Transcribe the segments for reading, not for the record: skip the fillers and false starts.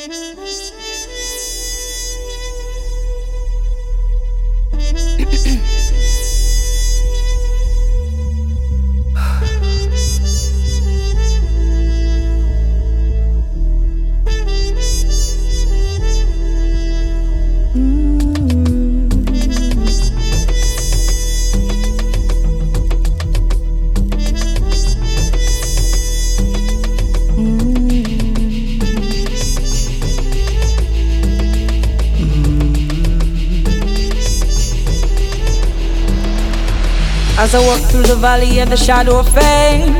As I walk through the valley of the shadow of fame,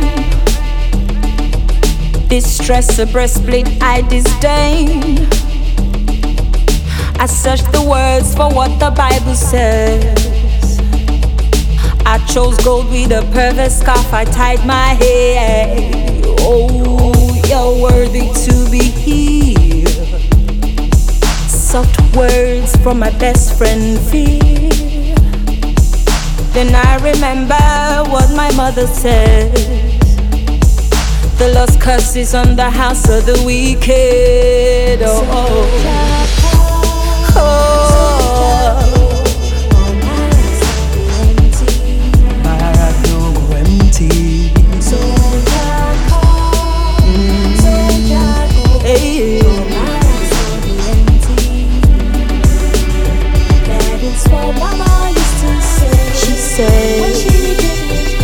distress, a breastplate I disdain. I search the words for what the Bible says. I chose gold with a perfect scarf, I tied my hair. Oh, you're worthy to be here. Soft words from my best friend Fear. Then I remember what my mother said. The lost curses on the house of the wicked. Oh, oh, oh. Empty. Hey. That is what Mama used to say. She said when she didn't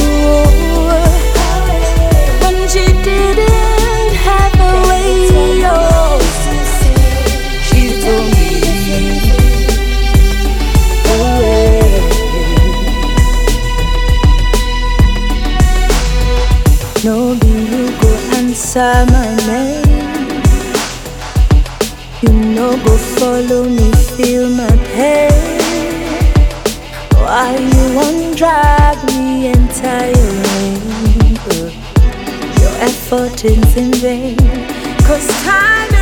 have a way, oh, she told me, no, you go answer my name. You no go follow me, feel my pain. Why you won't drag me entirely? Your effort is in vain. 'Cause time